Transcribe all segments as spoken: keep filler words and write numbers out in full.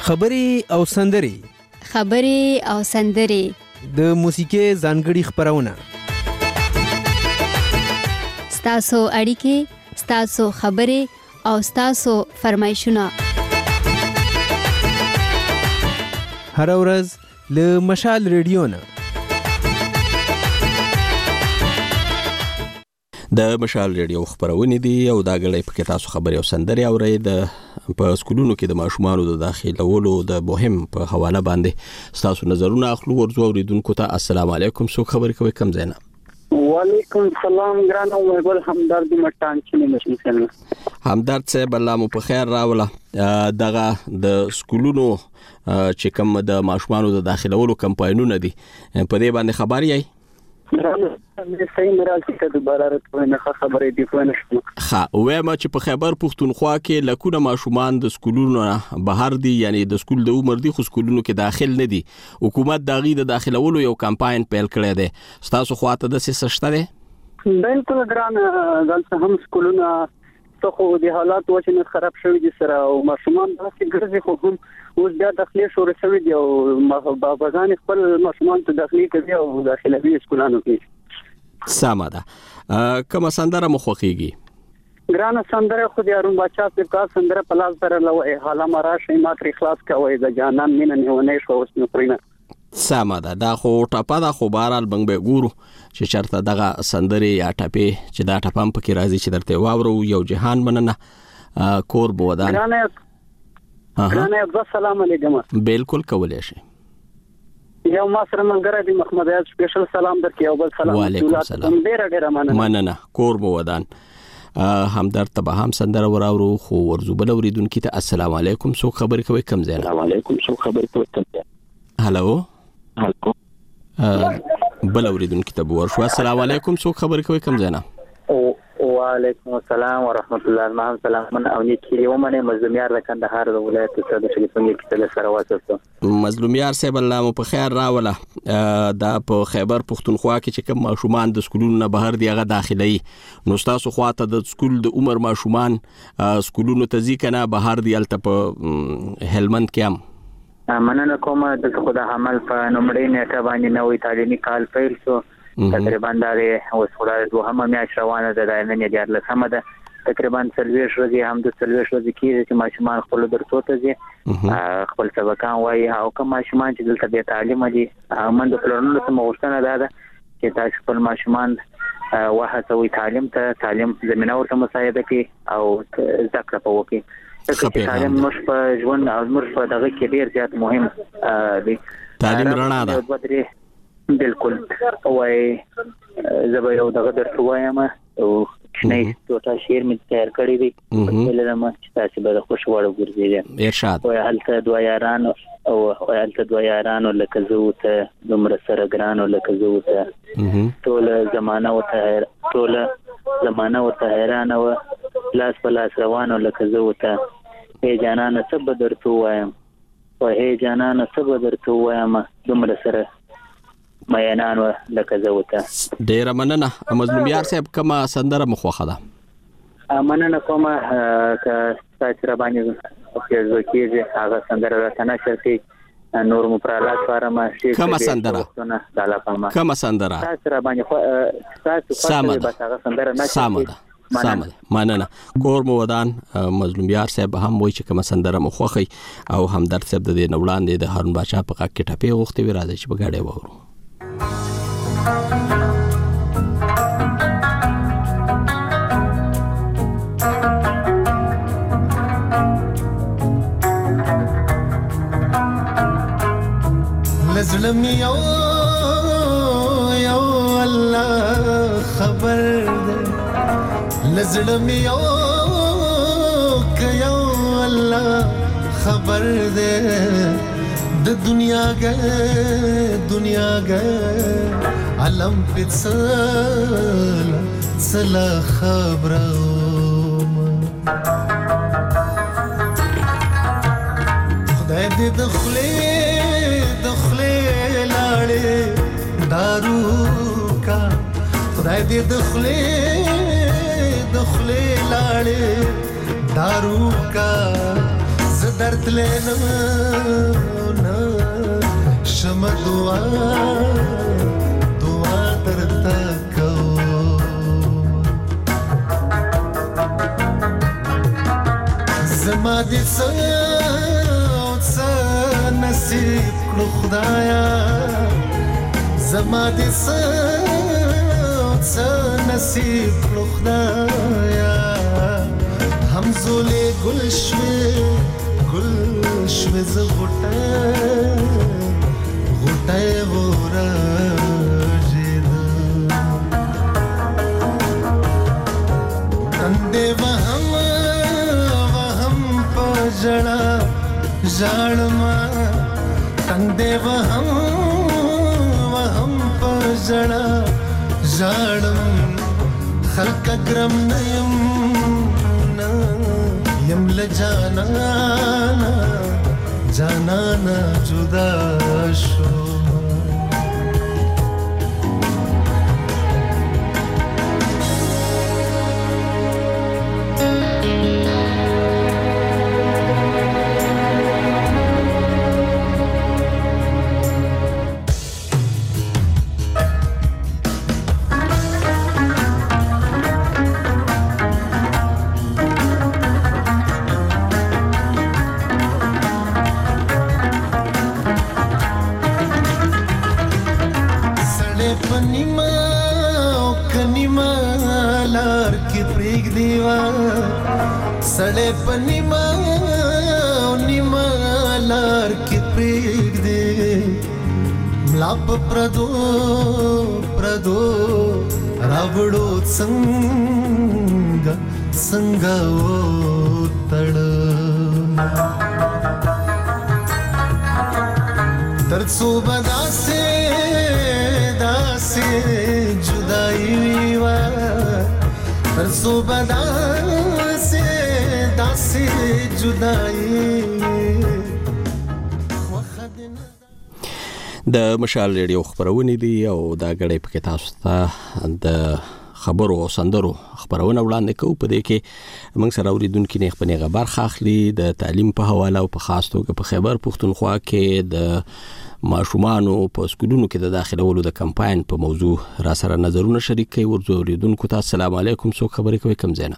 خبرې او سندرې خبرې او سندرې د موسیقۍ ځانګړي خبرونه ستاسو اړیکې ستاسو خبرې او ستاسو فرمایشونه هر ورځ له مشال ریډیو نه د مشال ریډیو خبرونه دي او دا غړي په تاسو خبري او سندري اوري د په سکولونو کې د ماشومانو د داخلولو د مهم په حواله باندې تاسو نظرونه اخلو ورزو اوریدونکو ته السلام علیکم سو خبري کوي کم زینا وعلیکم السلام ګرانو مېګل همدرد مټان چې مشم سره همدرد صاحب الله مو په خیر راوله دغه د سکولونو چې کوم د ماشومانو د داخلولو کمپاینونه دي په دې باندې خبري ای زه صحیح مرالتي ته دوباره راټونه خبرې دی خو نه شم ها وایم چې په خیبر پښتونخوا کې لکونه ماشومان د سکولونو بهر دي یعنی د سکول د عمر دي خو سکولونو کې داخل نه دي حکومت داغي د داخلولو یو کمپاین پیل کړی دی تاسو خواته د څه شته دی بالکل ګران دلته هم سکولونه خو د حالات وچنه خراب شوی دي سره او ماشومان داسې ګرځي خو هم اوس بیا داخلي شوري شوی دی او باباګان خپل ماشومان ته داخلي کوي او داخلي سکولانو کې سماده کوم سندره مخوخيږي ګران سندره خو د ارون بچا په کا سندره پلاس سره لوي حالا مرا شي ما تر اخلاص کوي د جانان مين نه ونه شو اوس نو پرینه سماده دا خو ټاپه دا خو بارال بنګ به ګورو چې چرته دغه سندري یا ټاپه چې دا ټاپم پکې راځي چې درته واورو یو جهان مننه کور بودان ګران السلام علیکم بالکل کولای شي یو ما سره منګره دی محمد یاد سپیشل سلام درکې او بل سلام وعلیکم السلام ډیر ډیر مننه مننه کور بودان همدرد ته هم سندره وراورو خو ورزو بل اوریدونکو ته السلام علیکم سو خبرې کوي کم زین السلام علیکم سو خبرې کوي کم زین هالو هالو بل اوریدونکو ته ورشو السلام علیکم سو خبرې کوي کم زین وعلیکم السلام ورحمت الله المهم سلام من او نیکی ومنه مظلومیار د کندهار د ولایت څخه د ټلیفوني کتل سره واسطه مظلومیار صاحب الله مو په خیر راوله دا په خیبر پښتونخوا کې چې کوم ماشومان د سکولونو نه بهر دی هغه داخلي نو تاسو خواته د سکول د عمر ماشومان سکولونو ته ځکه بهر دی الته په هلمند کې هم مننه کومه د خدای عمل په نومړی نیټه باندې نوې تعلیمي کال پیل شو تقریبا دا اوس خدای دوه میاشت روانه ده د نن یې د لسمه ده تقریبا څلوېښت ورځې هم د څلوېښت ورځې کېږي چې ماشومان خپل درسو ته ځي خپل سبقان وایي او کوم ماشومان چې دلته بې تعلیمه دي من د پلانونو څخه غوښتنه ده چې تاسو خپل ماشومان وهڅوئ تعلیم ته تعلیم زمینه ورته مساعده کړي او زده کړه وکړي ځکه چې تعلیم موږ په ژوند او موږ په دغه کې ډېر زیات مهم دی تعلیم رڼا ده بالکل وای زبر یو دغه درته وایم او شنه ټوټه شعر مې تیار کړی دی ولرم چې تاسو به خوشاله ګرځئ ارشاد وای هلته دوه یاران او هلته دوه یاران لکه زوته دومره سره ګران لکه زوته ټول زمانہ وته ټول زمانہ وته حیران و لاس په لاس روانو لکه زوته هي جانانه سب درته وایم وای هي جانانه سب درته وایم دومره سره مینان و لکه زوته ډیر مننه مظلومیار صاحب کومه سندره مخوخه ده مننه کومه که تاسو را باندې په کېږي هغه سندره راته نشر کړي نور مو پر لاس فارما شي کومه سندره کومه سندره تاسو را باندې تاسو خپل به هغه سندره نشر سامده سامده مننه کور مو ودان مظلومیار صاحب هم وایي چې کومه سندره مخوخي او همدرد صاحب د دې نوړاندې د هارون بادشاه په کې ټپې غوښتي وي راځي چې په غاډه وورو لزلم یو یو الله خبر ده لزلم یو ک یو الله خبر ده د دنیا ګه دنیا ګه علم پڅل سلا خبرو خدای دې دخلې دخلې لاړې دارو کا خدای دې دخلې دخلې لاړې دارو کا ز درد ستلنا شم دعا دعا درتا کو زما دې څه نصیب کړو خدایا زما دې څه نصیب کړو خدایا همزولې ګل شوې ګل شوې ز غټه غټه ورژید اندې وهم وهم پجړه ژړما اندې وهم وهم پجړه ژړم خلق ګرم نیم یم لجانانا جانانا جدا شو सड़े पनिमा निमा लार के प्रेग दे मलाप प्रदो प्रदो रावड़ो संग संग ओ तड़ तरसो बदा से दासे जुदाई वा तरसो बदा से दासे जुदाई د مشال ریډیو خبرونه دي او دا غړې پکې تاسو ته د خبرو او سندرو خبرونه وړاندې کوو په دې کې موږ سره اوریدونکو نه خپل خبر خاخلي د تعلیم په حواله او په خاص توګه په خیبر پښتونخوا کې د ماشومانو په سکولونو کې د داخلولو د کمپاین په موضوع را سره نظرونه شریک کوي ورته اوریدونکو ته السلام علیکم څوک خبرې کوي کم زینا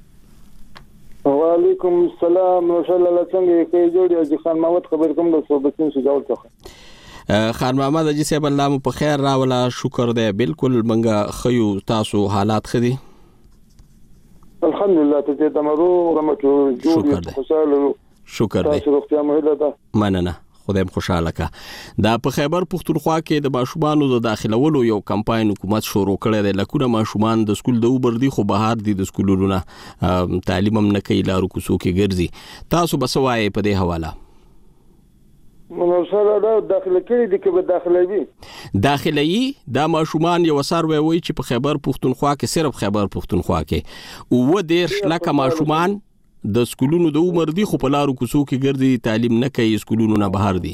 وعلیکم السلام ماشاءالله الله څنګه کې جوړ یو خان محمد خبر کوم د صوبتین شجاعت څخه خان محمد اجي صاحب الله مو په خیر راولا شکر دی بالکل منګه خيو تاسو حالات خدي الحمدلله ته تمرو رمټو جوړ خوشاله شکر دی تاسو روغتیا مهله ده مننه خدایم خوشاله کا دا په خیبر پښتونخوا کې د ماشومانو د داخلولو یو کمپاین حکومت شروع کړی دی لکه ماشومان د سکول د اوبر دي خو بهر دي د سکولونو نه تعلیم هم نه کوي لارو کوڅو کې ګرځي تاسو بسوای په دې حواله نو سره دا داخله کې دي کې به داخله وي داخلي دا ماشومان یو سروي وي چې په خیبر پښتونخوا کې صرف خیبر پښتونخوا کې او و ډیر لکه ماشومان د سکولونو د عمر دي خو په لارو کوڅو کې ګرځي تعلیم نه کوي سکولونو نه بهر دي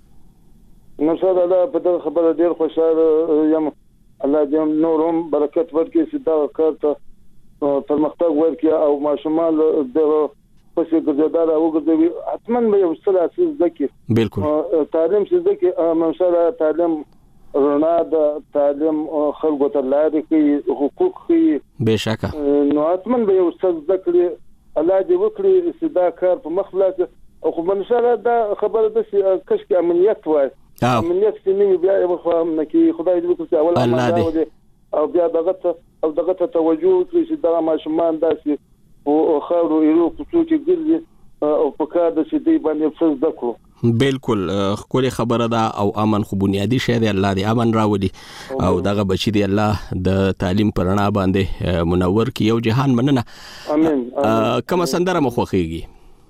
نو سره دا په دغه خبره ډیر خوشاله یم الله دې نورم برکت ورکړي چې دا کار ته پرمختګ ورکړي او ماشومان دغه پسې ګرځیدار او ګرځوي حتمن به یو څه اساس ذکر بالکل تعلیم چې ذکر منشره تعلیم رڼا د تعلیم خلکو ته لارې کوي حقوق کوي بهشکه نو حتمن به یو څه ذکر الله دې وکړي چې دا کار په مخلاص او خو منشره دا خبره د کشک امنیت وای امنیت چې نه بیا یو فهم نه کی خدای دې وکړي اول او بیا دغه او دغه توجه کوي چې دا ماشومان داسي او خاورو ایرو کوڅو کې ګرځي او په کار د سې دی باندې څه ذکر بالکل خولي خبره ده او امن خو بنیادی شی دی الله دې امن راوړي او دغه بچی دی الله د تعلیم پرنا باندې منور کی یو جهان مننه امين کوم سندره مخوخيږي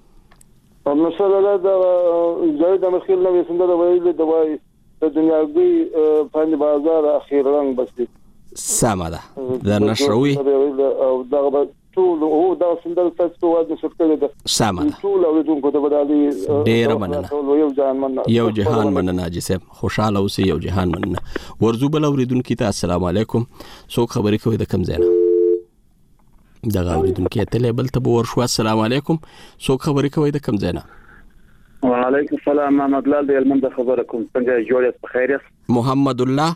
په مثلا دا زید مخیل نو سندره ویل د وای د دنیاوی په بازار اخیر رنگ بس سما ده د نشروي او دغه ټول او دا سندل تاسو واده شکل ده سما ده ټول اوریدونکو ته بدالي ډیر مننه یو جهان مننه یو جهان مننه اجي صاحب خوشاله اوسې یو جهان مننه ورزو بل اوریدونکو ته السلام علیکم څوک خبرې کوي د کم زینا دغه اوریدونکو ته لیبل ته ورشو السلام علیکم څوک خبرې کوي د کم زینا وعلیکم السلام. محمد لال د هلمند خبره کوم. څنګه جوړ یاست؟ په خیر یاست؟ محمد الله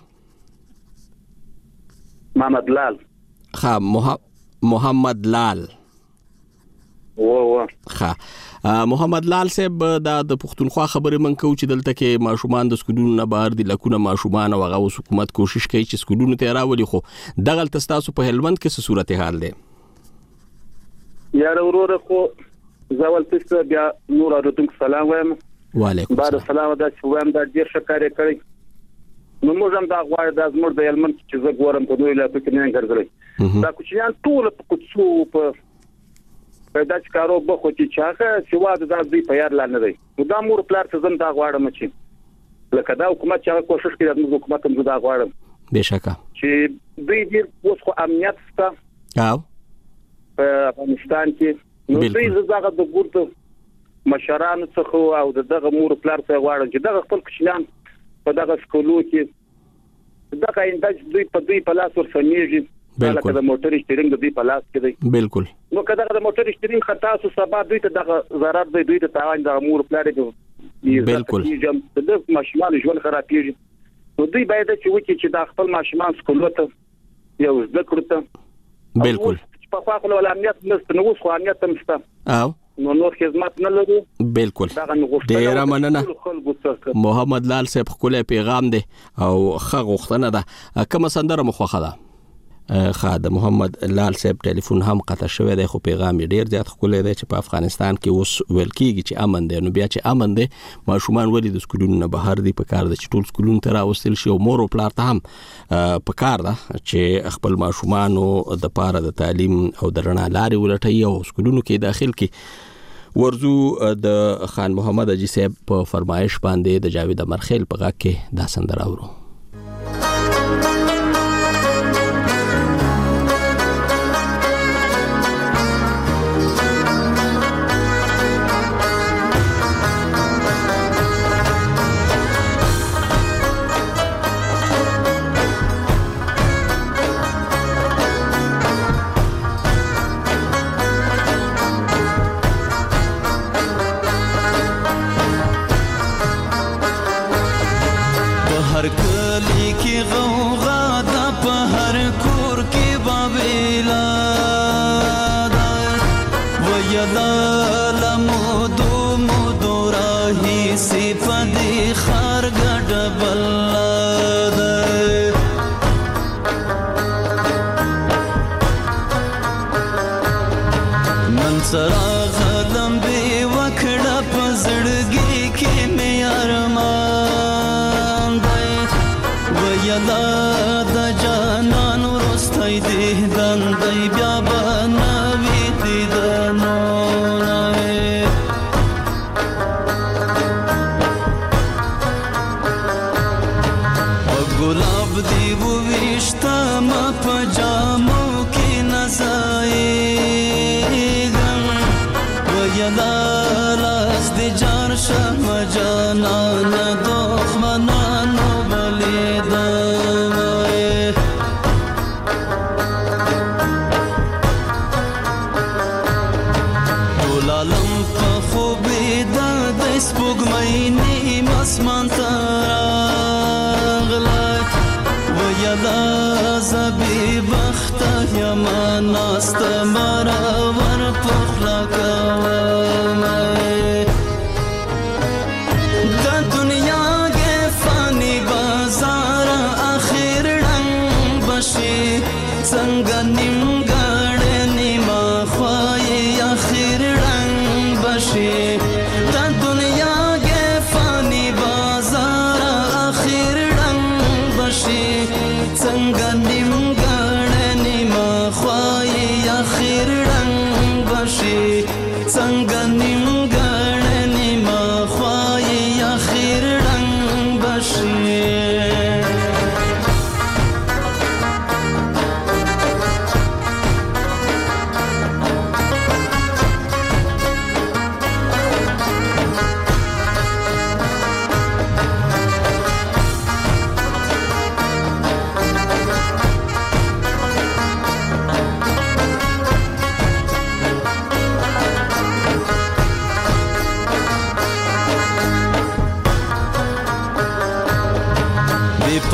محمد لال ها مح... محمد لال و و ها محمد لال صاحب دا د پښتونخوا خبره من کو چې دلته کې ماشومان د سکولونو نه بهر دي، لکونه ماشومان او هغه حکومت کوشش کوي چې سکولونو ته راولي، خو دغه تاسو په هلمند کې څه صورتحال دی؟ یا وروره خو زاول تاسو بیا نور اردن سلام وایم. وعلیکم بعد السلام. دا چې وایم دا ډیر شکر کړی. نو موږ هم دا غواړو د زموږ د هلمند چې زه ګورم په دوی لا پکې نه ګرځي. دا کوچیان ټول په کوڅو په پیدا چې کارو بخو چې چاغه چې واده دا دوی په یار لاندې دی. نو دا مور پلار ته زم دا غواړم چې لکه دا حکومت چې کوشش کوي د حکومت هم دا غواړم بشکه چې دوی دې اوس خو امنیت ستا او په افغانستان کې نو دوی زغه د ګورته مشران څخه او دغه مور پلار ته غواړم چې دغه خپل کوچیان په دغه سکولو کې دغه انداز دوی په دوی په لاس ورسمېږي. بالکل د موټر شټرینګ د دوی په لاس کې دی. بالکل. نو کله د موټر شټرینګ خطا سو سبا دوی ته دغه ضرر دی، دوی ته تاوان د امور پلار دی. بالکل. د ماشومان ژوند خرابېږي. نو دوی باید چې وکړي چې د خپل ماشومان سکولو ته یو ذکر ته بالکل په خپل ول امنیت نشته، نو اوس خو امنیت هم شته او نو نور خدمات نه لري. بالکل. ډیر مننه محمد لال صاحب، خپل پیغام دی او ښه غوښتنه ده. کوم سندره مخوخه ده؟ خا د محمد لال صاحب ټلیفون هم قطع شوی دی، خو پیغام یې ډیر زیات خولې دی چې په افغانستان کې اوس ویل کیږي چې امن دی. نو بیا چې امن دی، ماشومان ولې د سکولونو نه بهر دي؟ په کار ده چې ټول سکولونو ته راوستل شي او مور او پلار ته هم په کار ده چې خپل ماشومانو د پاره د تعلیم او د رڼا لارې ولټوي او سکولونو کې داخل کې ورزو. د خان محمد اجي صاحب په فرمایش باندې د جاوید امرخیل په غږ کې دا سندره اورو.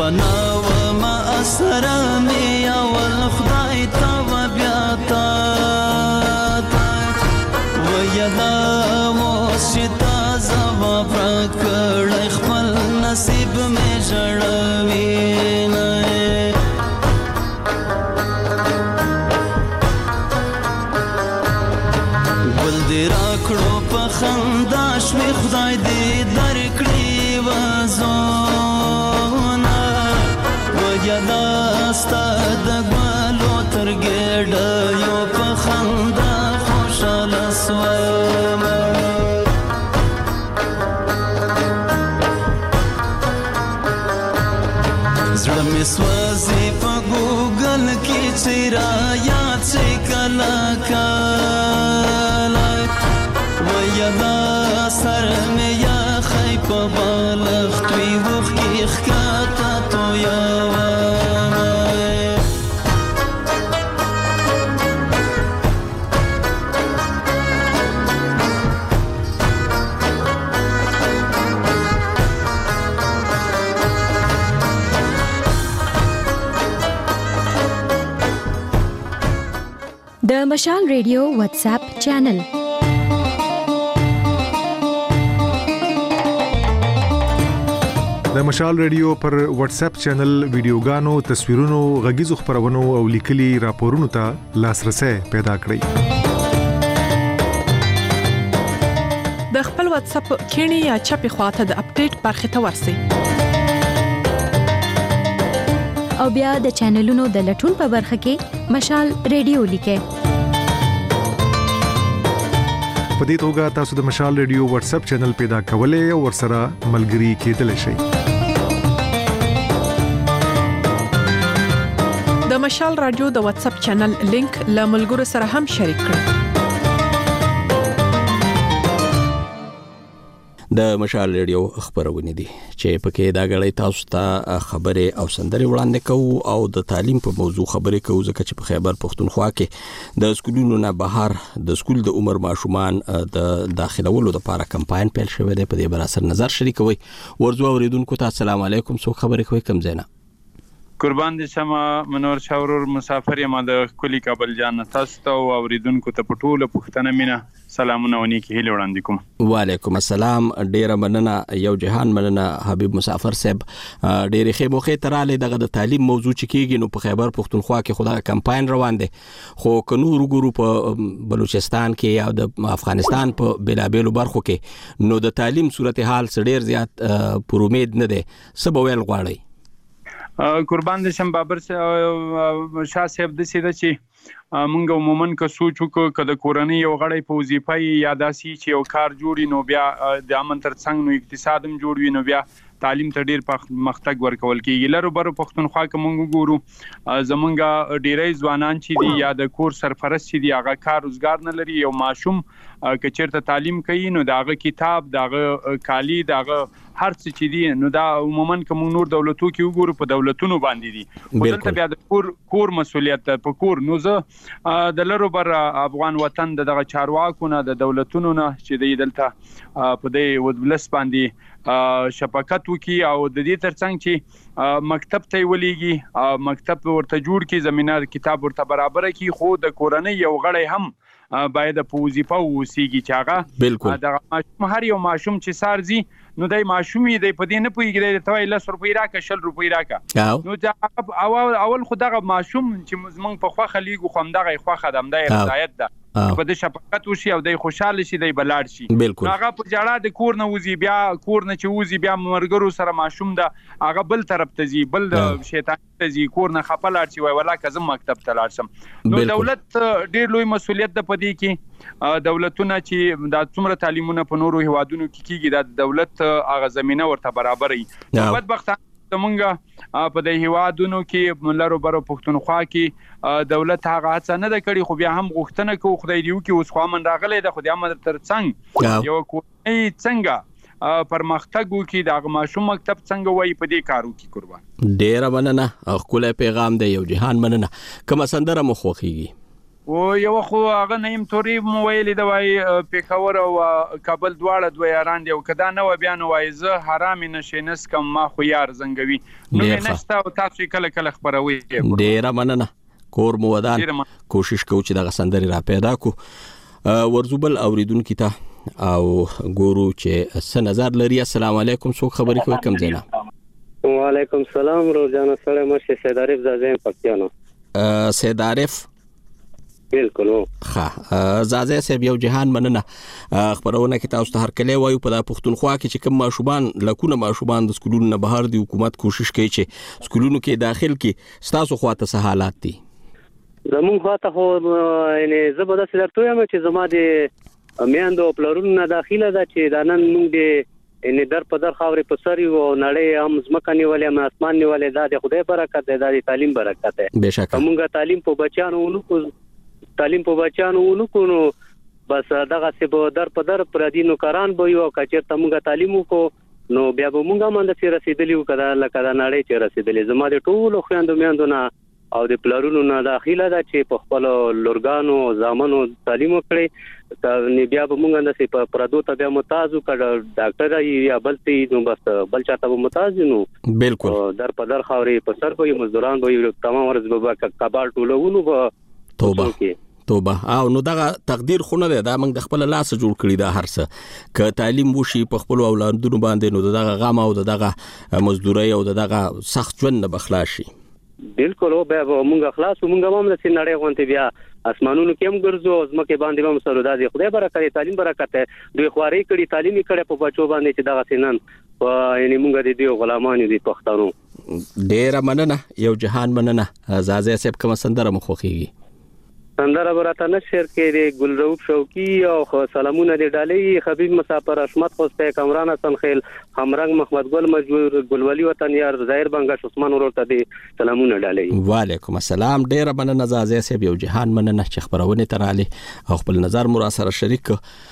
لیوانا وما اسرا می اول خدای تا بیا تا ویدا وشتا زما پرکړ خپل نصیب می جړوي ګل دې راکړو په خندا شوي خدای دې درکړي وزونه ویدا ستا د ګلو تر ګډه یو په خندا خوشاله سوم زړه مې سوځي په ګوګل کې چې را یاد شي کله کله ویدا سر مې یا خی په بالښت وي اوښکې ښکته تویومه د مشال ریډیو واتس اپ چینل د مشال ریډیو پر واتس اپ چینل ویډیوګانو، تصویرونو، غږیزو خبرونو او لیکلي راپورونو ته لاسرسي پیدا کړئ. د خپل واتس اپ کینی یا چپی خواته د اپډیټ برخه ته ورسئ او بیا د چینلونو د لټون په برخه کې مشال ریډیو لیکئ. په دې توګه تاسو د مشال ریډیو واتس اپ چینل پیدا کولای او ورسره ملګري کېدلی شئ. د مشال رادیو د واتس اپ چینل لینک له ملګرو سره هم شریک کړئ. د مشال ریډیو خبرونه دي چې پکې دا غړې تاسو ته خبره او سندري وړاندې کوو او د تعلیم په موضوع خبرې کوو ځکه چې په خیبر پښتونخوا کې د سکولونو نه بهر د سکول د عمر ماشومان د داخلولو لپاره کمپاین پیل شوی دی. په دې بر اثر نظر شریکوي. ورځو اوریدونکو ته السلام علیکم. څو خبرې کوي کم زینا قربان دي شمه منور شاورور مسافر یم د کلی کابل جان تاسو ته اوریدونکو ته پټوله پښتنه مینا سلامونه ونی کې هیله وړاندې کوم. وعلیکم السلام. ډیره مننه یو جهان مننه حبیب مسافر صاحب. ډیره ښه موخه تراله دغه د تعلیم موضوع چې کیږي نو په خیبر پښتونخوا کې خدای کمپاین روان دي خو کنو وګورو په بلوچستان کې یا د افغانستان په بلابلو برخو کې نو د تعلیم صورتحال ډیر زیات پر امید نه ده. سبویل غواړي قربان دي شم بابر شاه صاحب د سیده چې مونږ عموما که سوچ وکړو کله کورنۍ یو غړی په وظیفه یا داسي چې یو کار جوړي نو بیا د امن تر څنګ نو اقتصادم جوړوي نو بیا تعلیم ته ډیر مختګ ورکول کیږي. لرو برو پښتونخوا کې مونږ ګورو زمونږه ډیرې ځوانان چې دي یا د کور سرپرست چې دي هغه کار روزګار نه لري. یو ماشوم که چیرته تعلیم کوي نو داغه کتاب داغه کالی داغه هر څه چې دي نو دا عموما کوم نور دولتو کې وګورو په دولتونو باندې دي. ولته بیا د کور کور مسولیت په کور نو زه د لرو بر افغان وطن دغه چارواکو نه د دولتونو نه چې د دلته په دې ودلس باندې شفقت وکي او د دې ترڅنګ چې مکتب ته ولېږي مکتب ورته جوړ کی زمينه کتاب ورته برابر کی خو د کورنۍ یو غړی هم باید په وظیفه وسیږي چې هغه دغه ماشوم هر یو ماشوم چې سارزي نو دای ماشومې د پدې نه پويږي د توای لس روپۍ راکا شل روپۍ راکا نو اول اول خدغه ماشوم چې زمونږ په خوا خلیګو خوم دغه خوا خدام د هدایت ده په دې شفقت وشي او د خوشاله شي د بلاړ شي. هغه په جړه د کور نه وزي بیا کور نه چې وزي بیا مرګرو سره ماشوم ده هغه بل طرف ته زی بل شیطان ته زی کور نه خپل ارچي وای ولا کزم مکتب ته لاړ شم. نو دولت ډیر لوی مسولیت ده پدې کې دولتونه چې د څومره تعلیمونه په نورو هوادونو کې کیږي د دولت هغه زمينه ورته برابرې. بدبخت زمونږه په د هوادونو کې ملرو برو پښتونخوا کې دولت هغه څه نه د کړي خو بیا هم غوښتنه کوي خدای دیو کې اوس خو من راغلی د خدای امر تر څنګ یو کوی څنګه پرمختګ وکي د ماشوم مکتب څنګه وای په دې کارو کې قربان. ډیر مننه خپل پیغام دی یو جهان مننه کوم سندره مخوخیږي او یو خو هغه نیم توري مو ویلي دا وای پیښور او کابل دواړه دوه یاران دی او کدا نه و بیان وای زه حرام نشینس کم ما خو یار زنګوي نو نشته او تاسو کله کله خبروي ډیر مننه کور مو ودان کوشش کوو چې دغه سندري را پیدا کو ورزوبل اوریدونکو ته او ګورو چې څه نظر لري. السلام علیکم څوک خبرې کوي کوم ځای نه؟ وعلیکم السلام روزانه سره مشه سید عارف زازیم پکتیانو. سید عارف بالکل ښه زازه صاحب یو جهان مننه خبرونه کې تاسو ته هر کله وایو په پښتونخوا کې چې کوم ماشومان لکونه ماشومان د سکولونو نه بهر دي حکومت کوشش کوي چې سکولونو کې داخل کې تاسو خواته څه حالات دي؟ زمون خواته خو یعنی زبردست درته یم چې زما د میاندو پلرونو نه داخله ده چې دا نن موږ د ان در په در خاورې په سر یو نړۍ هم ځمکه نیولې هم اسمان نیولې دا د خدای برکت دی دا د تعلیم برکت دی. بهشکه موږ تعلیم په بچیانو ونکو تعلیم په بچیانو ونکو نو بس دغه څه به در په در پر دي نو کاران به یو کچر ته موږ تعلیم وکړو نو بیا به موږ هم د سیر رسیدلی وکړه لکه دا نړۍ چې رسیدلی. زما د ټولو خويندو میاندو نه او د پلرونو نه داخله ده چې په خپل لورګانو زامنو تعلیم وکړي نو بیا به موږ د په پردو ته بیا متازو کړه ډاکټر یا بلتي نو بس بل چاته به متازو نو بالکل در په در خاورې په سر کوي مزدوران به تمام ورځ به کبال ټولونو به توبه توبه او نو دغه تقدیر خو نه ده دا موږ د خپل لاس جوړ کړی دا هر څه ک تعلیم وشي په خپل اولادونو باندې نو دغه غم او دغه مزدوري او دغه سخت ژوند نه بخلاشي. بالکل او به موږ خلاص موږ هم د نړۍ غونته بیا اسمانونو کې هم ګرځو ځمکه باندې هم سره د خدای برکت تعلیم برکت دوی خواري کړي تعلیمي کړي په بچو باندې چې دغه سنن یعنی موږ د دې غلامانو دي پښتنو. ډیر مننه یو جهان مننه زازه صاحب کوم سندره مخوخيږي؟ سندره براته نشر کې دی ګلروب شوقي او سلامونه دی ډالۍ حبیب مسافر اشمت خوسته کمران حسن خیل همرنګ محمد ګل مجبور ګلولي وطن یار ظاهر بنگش عثمان ورته دی سلامونه ډالۍ. وعلیکم السلام ډیر مننه زازه صاحب یو جهان مننه چې خبرونه تراله او خپل نظر مو را سره شریک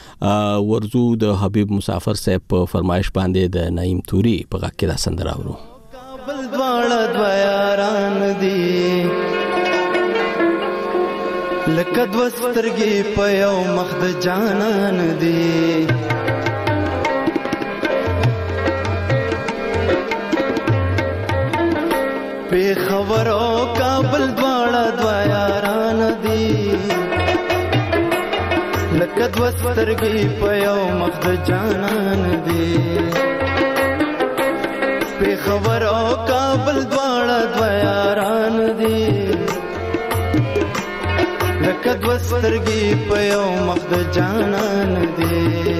ورزو د حبیب مسافر صاحب په فرمایش باندې د نعیم توري په غږ کې دا سندره ورو. کابل دواړه دوه یاران دي لکه دوه سترګې په یو مخ د جانان دي پیښور او کابل دواړه دوه یاران دي لکه دوه سترګې په یو مخ د جانان دي پیښور او کابل دواړه دوه یاران دي لکه دوه سترګې په یو مخ د جانان دي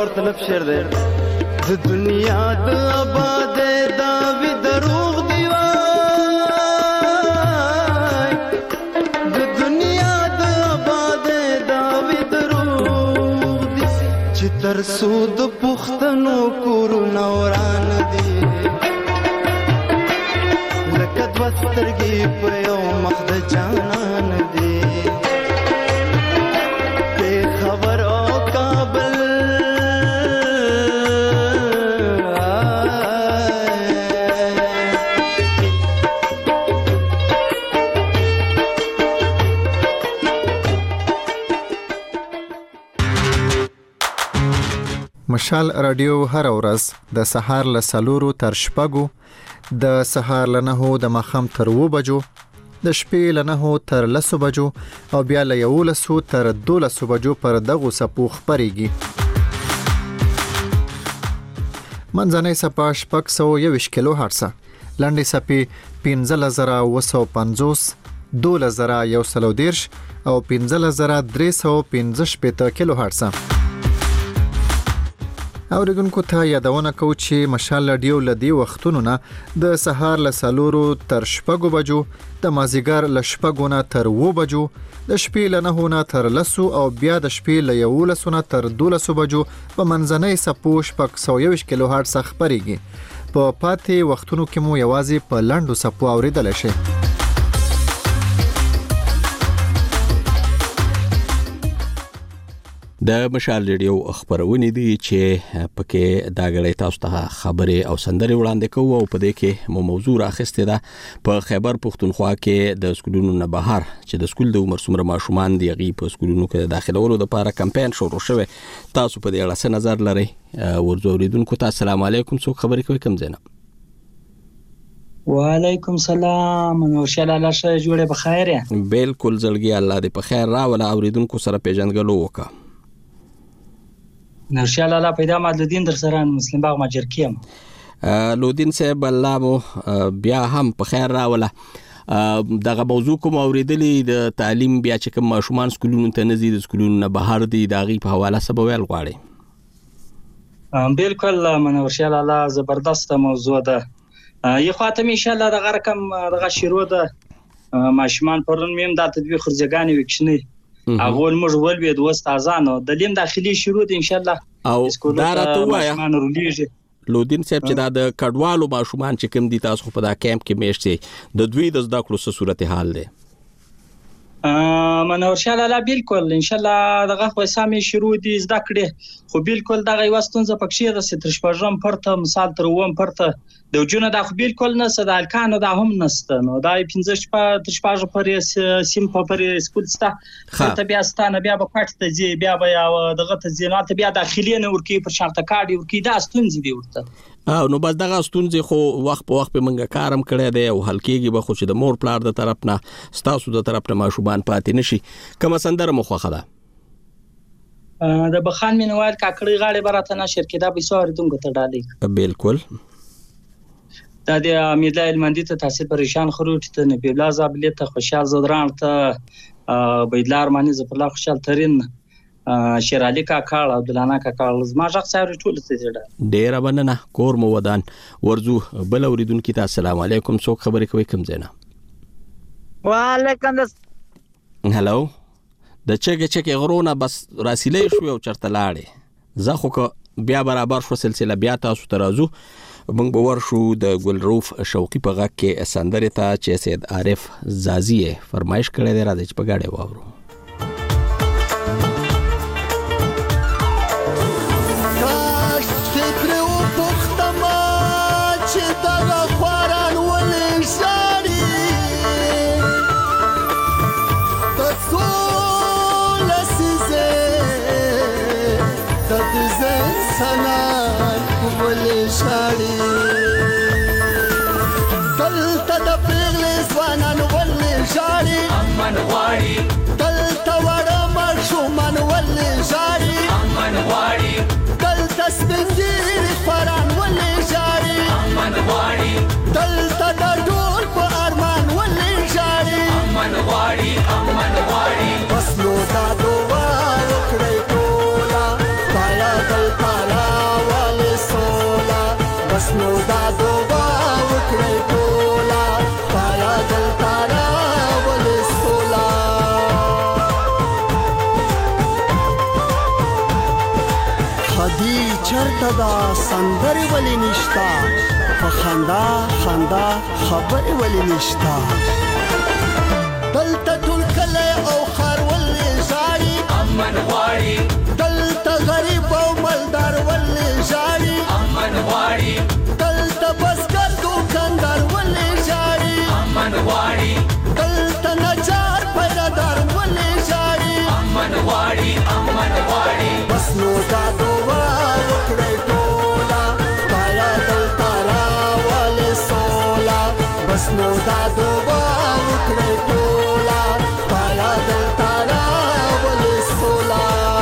طلب شعر دی د دنیا د آباد دا وی دروغ دی وای د دنیا د آباد دا وی دروغ دی چې تر سود پختنو کورونه وران دی لکه دوه سترګې په یو مخ د جانان دی مشال رادیو هر ورځ د سهار له سلورو تر شپږو د سهار له نهو د ماښام تر اوو بجو د شپې له نهو تر لسو بجو او بیا له یولسو تر دولسو بجو پر دغو څپو خپرېږي. منځنۍ څپه شپږ سوه یوویشت کیلو هرڅه، لنډې څپې پنځلس زره اوه سوه پنځوس، دولس زره یو سل او دېرش او پنځلس زره درې سوه پنځه شپېته کیلو هرڅه. اوریدونکو ته یادونه کوو چې مشال رادیو له دې وختونو نه د سهار له څلورو تر شپږو بجو، د مازدیګر له شپږو نه تر اوو بجو، د شپې له نهو نه تر لسو او بیا د شپې له یولسو نه تر دولسو بجو په منځنۍ څپو شپږ سوه یوویشت کیلو هرڅه خپرېږي. په پاتې وختونو کې مو یوازې په لنډو څپو اوریدلی شئ. د مشال ریډیو خبرونه دي چې پکې دا غړې تاسو ته خبرې او سندرې وړاندې کوو او په دې کې مو موضوع راخسته ده په خیبر پختونخوا کې د سکولونو نه بهر چې د سکول د عمر څومره ماشومان دي غي په سکولونو کې داخلولو لپاره کمپاین شروع شوی. تاسو په دې اړه څه نظر لرئ؟ ورځو اوریدونکو ته السلام علیکم، څوک خبرې کوي؟ کوم ځای نه؟ وعلیکم سلام، نورشال الله شه جوړه بخیر یا؟ بالکل زړګي الله دې په خیر راوله. اوریدونکو سره پیژنګلو وکړه. نورشال الله پیدا مدلدین در سره مسلم باغ ماجرکیم. لودین صاحب الله مو بیا هم په خیر راوله. دغه موضوع کوم اوریدلی د تعلیم بیا چې کوم ماشومان سکولونو ته نه ځي، د سکولونو نه بهر دي، د هغې په حواله څه به ویل غواړئ؟ بالکل منورشال الله زبردست موضوع ده. یو خاطر ان شاء الله دغه رقم دغه شروع ده ماشومان پرون میم د تدبیر خرجګانی وکښنی اول موږ ولوید وستازانو د لیم داخلي شروع ده ان شاء الله. او دا راته وایا لودین صاحب چې دا د کډوالو ماشومان چې کوم دي تاسو په دا کیمپ کې میشته د دوی د زده کړو څه صورتحال ده؟ منورشال الله بالکل ان شاء الله دغه خو سامي شروع دي زده کړې، خو بالکل دغه وستونځ پکښې د ستر شپږم پرته مثال تر ووم پرته د وجونه د خو بالکل نه صد الکانو د هم نسته. نو دا پنځه شپه تر شپږ پرې سیم په پرې سکول ستا ته بیا ستانه بیا په پټ ته ځي بیا بیا دغه ته ځي نو ته بیا داخلي نه ورکی پر شرط کارت ورکی دا ستونزې دی ورته. او نو بس دغه ستونزې خو وخت په وخت په منګه کارم کړی دی او حل کېږي به، خو چې د مور پلار د طرف نه ستاسو د طرف نه ماشومان پاتې نشي. کومه سندره مو خوښه ده؟ د بخان مینوال کاکړی غاړې براته نشر کې دا به سوار دونګه ته ډالې. بالکل دا د امیدله المندی ته تاثیر پریشان خروټ ته نبی الله زابلی ته خوشحال زدران ته بيدلار مانی زپلا خوشحال ترين شیرالي کاکړ عبدالله کاکړ زما ځخ سره ټول څه جوړه ډیر مننه. کور مو ودان. ورزو بل اوریدونکو ته السلام علیکم، څوک خبرې کوي؟ کوم ځای نه؟ وعلیکم السلام. هلو د چګه چګه غرونه بس راسیلې شو او چرته لاړې زه خو بیا برابر شو سلسله بیا تاسو ته راځو. موږ به ورشو د ګلروف شوقي په غږ کې سندرې ته چې سید عارف زازي فرمایش کړی دی، راځي چې په ګاډي واورو. دلته د پیغلې ځوانان ولې ژاړي امن غواړي، دلته وړه ماشومان ولې ژاړي امن غواړي، دلته سپین ږیري خواران ولې ژاړي امن غواړي، دلته د ډول په ارمان ولې ژاړي امن غواړي امن غواړي. بس نو دا دعا وکړئ ټوله خدایه دلته ازادي چرته دا سندري ولې نشتا په خندا خندا خبرې ولې نشتا دلته ټول کله او خار ولې ژاړي امن غواړي دلته غریب او مالدار ولې ژاړي امن غواړي دلته بسکر دوکاندار ولې ژاړي امن غواړي دلته نجار پیدادار ولې ژاړي امن غواړي امن غواړي بس نو دا دوا وکړې ټولا پایا دلته راولې سولا بس نو دا دوا وکړې ټولا پایا دلته راولې سولا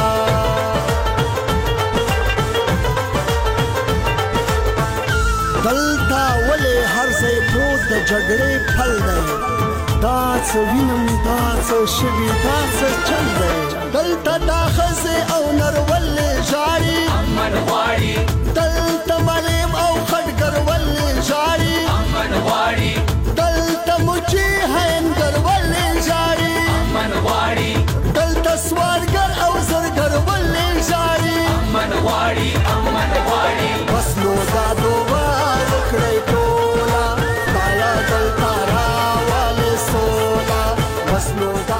دلته ولې هر ځای پروت د جګړې پل دی دا څه وینم دا څه شوي دا څه چل دی دلته دا ښځې او نر ولې ژاړي امن غواړي دلته معلم او خټګر ولې ژاړي امن غواړي دلته مجاهدګر ولې ژاړي امن غواړي دلته سوالګر او زرګر ولې ژاړي امن غواړي امن غواړي بس نو دا دوا وکړئ ټولا پایا دلته راولې سولا بس نو دا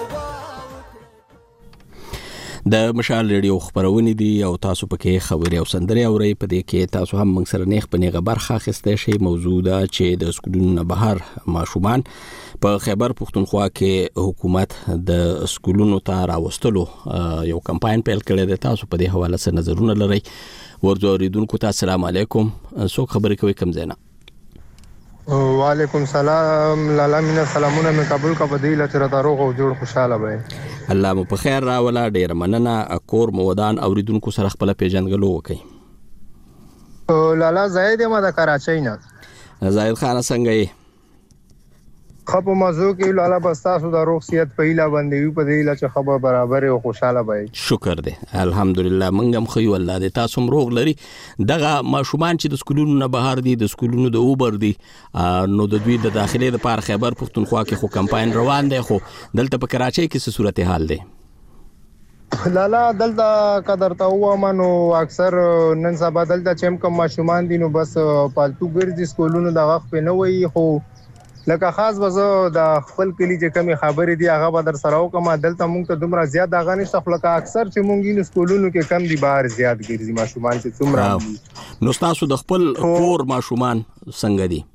د مشال ریډیو خبرونه دي او تاسو پکې خبري او سندري اوري په دې کې تاسو هم موږ سره نیخ پنیغه برخه اخیسته شي موضوع ده چې د سکولونو بهر ماشومان په خیبر پختونخوا کې حکومت د سکولونو ته راوستلو یو کمپاین پیل کړی دی تاسو په دې حواله سره نظرونه لرئ ورته اوریدونکو ته السلام علیکم څوک خبرې کوي کوم ځای نه وعلیکم سلام لالا مینا سلامونه مې قبول کا بدیله تر دروغ او جوړ خوشاله وای الله مو په خیر راولا ډیر مننه اکور مودان اوریدونکو سره خپل پیژنګلو وکي لالا زاید ما د کراچۍ نه زاید خان څنګه یې خپ موضوع کې لالا بس تاسو د روغ صحت په اله باندې په دې لچ خبر برابر او خوشاله وای شکر دی الحمدلله منګم خو الله دې تاسو روغ لري دغه ماشومان چې د سکولونو نه بهر دي د سکولونو د اوبر دي نو د دوی د داخلي د پار خیبر پختونخوا کې خو کمپاین روان دی خو دلته په کراچۍ کې څه صورت حال دی لالا دلته قدر ته و منو اکثر نن سبا دلته چم کم ماشومان دي نو بس پالتو ګرځي سکولونو د وخت په نه وي خو لکه خاص وزو د خپل کلی چې کمی خبرې دی هغه به در سره وکم دلته مونږ ته دومره زیات هغه نشته خو لکه اکثر چې مونږ یې سکولونو کې کم دي بهر زیات ګرځي ماشومان چې څومره نو تاسو د خپل کور ماشومان څنګه دي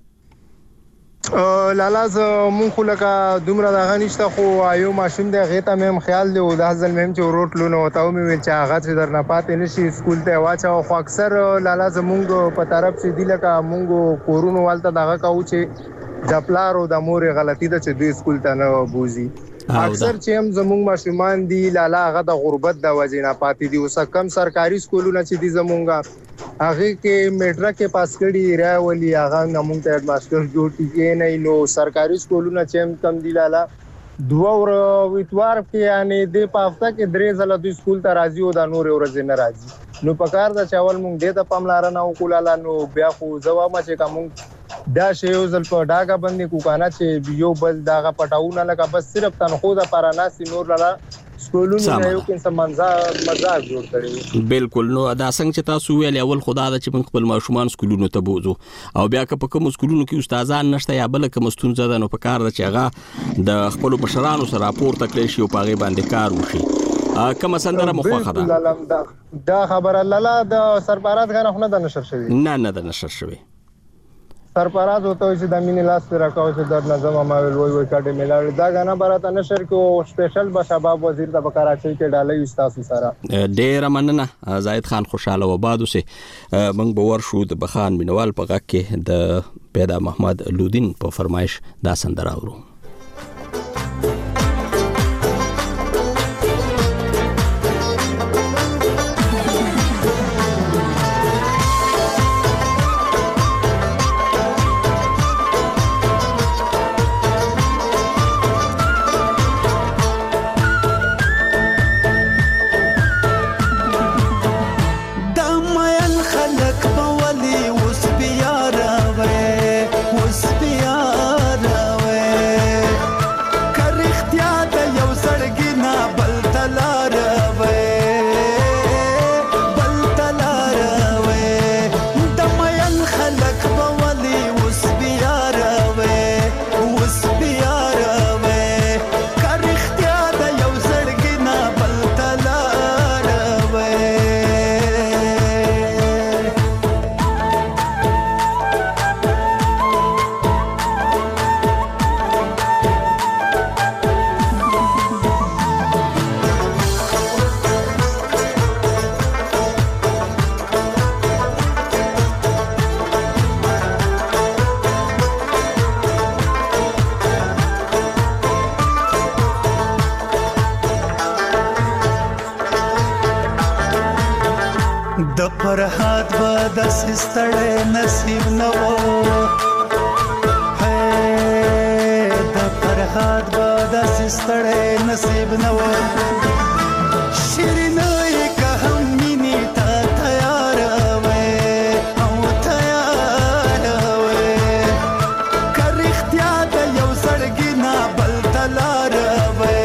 لالا ز مونږ خو لکه دومره هغه نشته خو ایو ماشوم دی هغه ته مې خیال دی او د ځل مې چې روټ لونه وتاو مې ویل چې هغه چې درنه پاتې نشي سکول ته واچو خو اکثر لالا ز مونږ په طرف چې دی لکه مونږ کورونو والته دغه کاو چې د پلارو د مور غلطی ده چې دوی سکول ته نه بوزي اکثر چې هم زموږ ماشومان دي لالا هغه د غربت د وجې نه پاتې دي اوس کم سرکاري سکولونه چې دي زمونږه هغه کې میټرک کې پاس کړي راولي هغه نمونږ ته ماستر جوړ کیږي نه نو سرکاري سکولونه چې هم کم دي لالا دوه ور ویتوار کې یعنی د پافتا کې درې ځله دوی سکول ته راځي او د نور ورځې نه راځي نو پکار دا چاول مونږ دې ته پاملارنه وکولاله نو بیا خو ځواب چې کوم دا شی یو ځل په ډاګه باندې کوکانه چې یو بل داغه پټاونه لکه بس صرف تنخو د پراناسي نور لاله سکولونو یو کې سمنځه مزاج جوړ کړی بالکل نو دا څنګه چې تاسو ویل اول خدا دا چې موږ خپل ماشومان سکولونو ته بوزو او بیا که په کوم سکولونو کې استادان نشته یا بل کوم ستونزه ده نو په کار ده چې هغه د خپل مشرانو سره راپورته کړی شي او په هغه باندې کار وشي کومه سندره مخوخه ده دا خبره لاله د سرپرست غنه نه د نشر شوی نه نه د نشر شوی سرپرست وته چې د مینې لاس پر راکاو چې د نظم ماویل وای وای کډه ملال دا غنه براته نشر کو سپیشل بشباب وزیر د کراچۍ کې ډالۍ استاد سره ډیر مننه زاید خان خوشاله و بادو سه موږ باور شو د بخان مینوال په غک کې د پیدا محمد لودین په فرمایش دا سندره اورو وس بیا راوي د فرحات به د سستړې نصیب نو هې د فرحات به د سستړې نصیب نو شیرین یې که هم مینې ته تیار وې او تیار وې که رښتیا د یو زړګي نه بل ته لار وې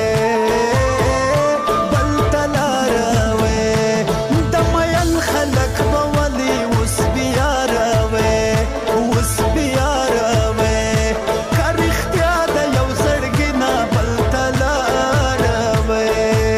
بل ته لار وې د مین خلک به ولې اوس بیا راوې اوس بیا راوې که رښتیا د یو زړګي نه بل ته لار وې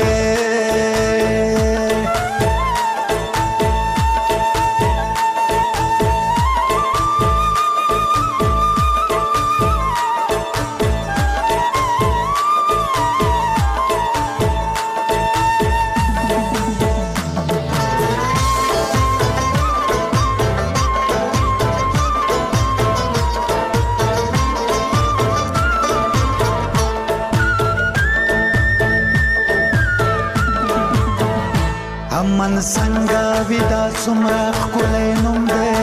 امن څنګه ودا څومره ښکلی نوم دی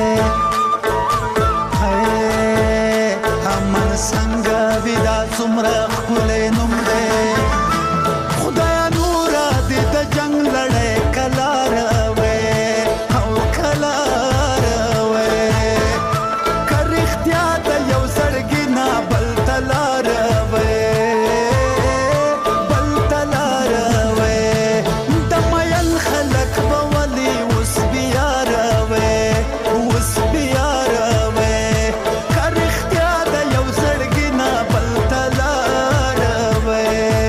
امن څنګه ودا څومره ښکلی نوم دی خدایا نوره دې د جنګ لړۍ کله راوې او کله راوې که رښتیا د یو زړګي نه بل ته لار وې بل ته لار وې د مین خلک به ولې اوس بیا راوې اوس بیا راوې که رښتیا د یو زړګي نه بل ته لار وې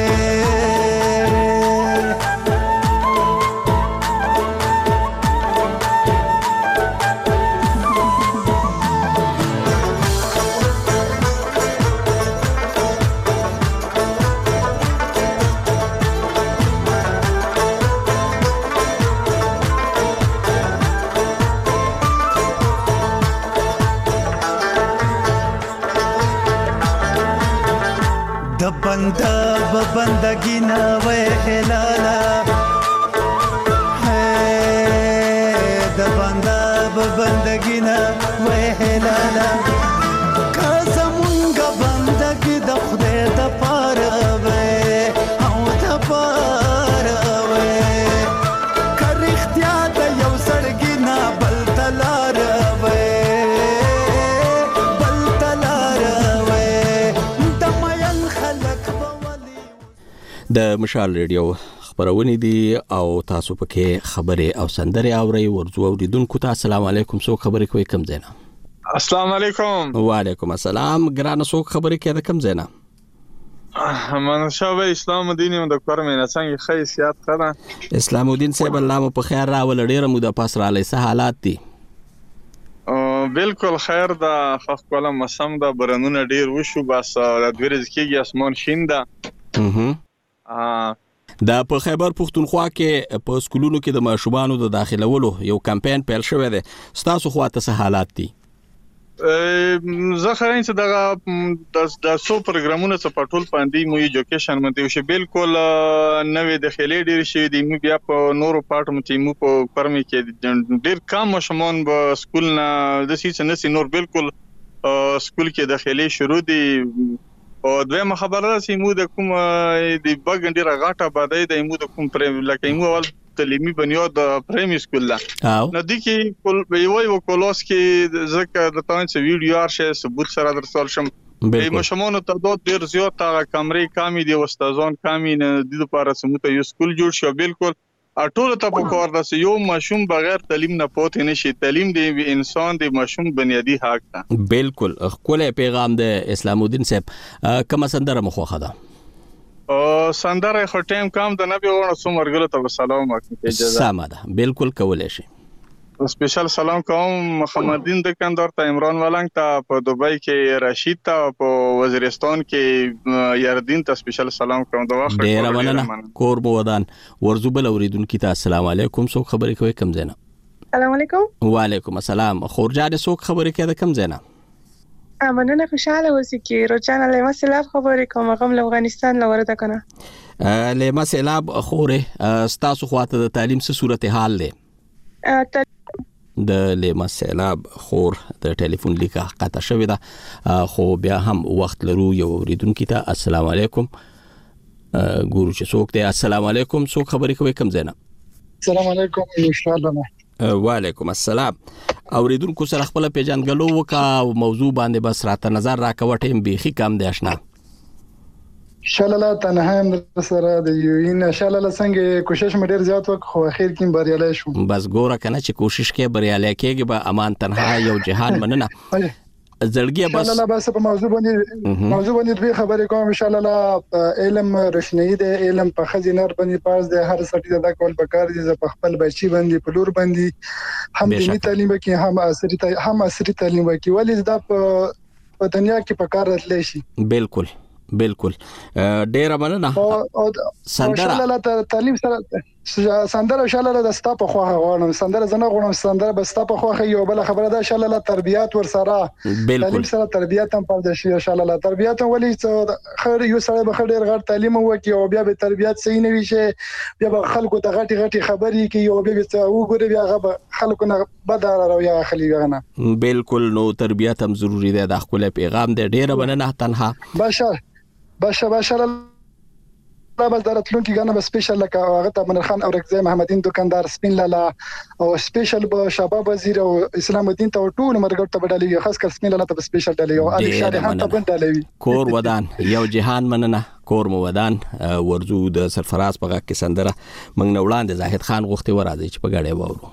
د بنده به بندګي نه وې هلاله د بنده به بندګي نه وې هلاله که زمونږ بندګي د خدای د پاره وې او د پاره وې که رښتیا د یو زړګي نه بل ته لار وې بل ته لار وې د مین خلک به ولې د مشال ریډیو خبرونه دي او تاسو پکې خبره او سندره اوري ورځو اوریدونکو ته السلام علیکم سو خبرې کوي کم زینا السلام علیکم وعلیکم السلام ګرانه سو خبرې کوي کم زینا من شاوه اسلام الدین د کورمه نه څنګه خې سیات کړه اسلام الدین صاحب الله مو په خیر راول ډیره مو د پاس را لې حالات دي بالکل خیر دا خاص کوله مسم دا برنونه ډیر وشو بس د ورځ کېږي اسمان شین دا دا په خیبر پښتونخوا کې په سکولونو کې د ماشومانو د داخلولو یو کمپاین پیل شوی دی ستاسو خواته څه حالات دي زه خرین چې دا د سو پروګرامونو څخه په ټول باندې مو ایجوکیشن مته شو بالکل نوې د خېلې ډیر شي د مو بیا په نورو پارټ مته مو په پرمې کې ډیر کم ماشومان په سکول نه د سې نه سي نور بالکل سکول کې د خېلې شروع دي او دویمه خبره ده چې مو د کوم د بګنډي راغټه باندې د مو د کوم پر لکه مو ول تعلیمي بنیاد د پرایمري سکول لا نو د کی کول یو یو کولوس کې ځکه د تاسو ویډیو ارشه ثبوت سره درسول شم په مشمونو ته دوه ډیر زیات کمرې کمی دي استادان کمی نه د لپاره سمته یو سکول جوړ شو بالکل ټول ته په کار ده یو ماشوم بغیر تعلیم نه پوت نشي تعلیم دی انسان دی ماشوم بنیادی حق ده بالکل خپل پیغام د اسلام الدین صاحب کوم سندره مخوخه ده او سندره خو ټیم کم د نبی ورو سمرګلو ته سلام وکړه اجازه سم ده بالکل کولای شي سپیشل سلام کوم محمد دین دکاندار ته عمران ولنګ ته په دوبۍ کې رشید ته په وزیرستان کې یاردین ته سپیشل سلام کوم دا وخت ډیر مننه کور بو ودان ورزو بل اوریدونکو ته السلام علیکم سو خبرې کوي کم زینا السلام علیکم وعلیکم السلام خورجان سو خبرې کوي کم زینا مننه خوشاله اوسئ کی روزانه له مسلاب خبرې کوم غم له افغانستان لورده کنه له مسلاب خوره ستاسو خواته د تعلیم څه صورت حال دی د لیما سیلاب خور د ټلیفون لیکه قطع شوې ده خو بیا هم وخت لرو یو اوریدونکو ته السلام علیکم ګورو چې څوک دی. السلام علیکم څوک خبرې کوي کوم ځای نه؟ السلام علیکم انشاءالله. وعلیکم السلام. اوریدونکو سره خپل پیژنګلو وکا او موضوع باندې بس راته نظر راکوټم بیخي کم دی آشنا. شالله تنها هم سره د یوین شالله څنګه کوشش مې ډیر زیات وک خو اخر کې بریالي شو. بس ګوره کنه چې کوشش کې بریالي کېږي به امان تنها یو جهان مننه زړګي بس شالله بس په موضوع باندې موضوع باندې دوی خبرې کوم شالله علم روشنی دی علم په خزینر باندې پاس دی هر سړي د کول پکار دي ز په خپل بچي باندې په لور باندې هم دیني تعلیم کې هم عصري هم عصري تعلیم کې ولې دا په دنیا کې پکار راتلی شي. بالکل بالکل ډیر مننه. سندره شالله تعلیم سره سندره شالله د ستا په خوخه غواړم سندره زنه غواړم سندره بس ستا په خوخه یو بل خبره ده شالله تربيات ور سره تعلیم سره تربيات هم پاره شي شالله تربيات ولي خیر یو سره به ډیر غړ تعلیم وکي او بیا به تربيات صحیح نه وي شي بیا به خلکو ته غټي غټي خبري کوي او بیا به وګوري بیا غو خلکو نه بدار رویا خلی غنه. بالکل نو تربيات هم ضروری ده د خپل پیغام د ډیر مننه تنها بشر باشا باشا لا بس درتلون کې غنه سپیشل لکه هغه ته منر خان او رکزه محمدین دکاندار سپین لالا او سپیشل به شباب وزیر او اسلام الدین ته ټول مرګ ته بدلې خاص کر سپین لالا ته سپیشل ډلې او علي شاه هم ته بدلې کور ودان یو جهان مننه کور مو ودان ورزو د سرفراز په کې سندره منګ نه وړاندې زاهد خان غوښتي ورازي چې په غړې وورو.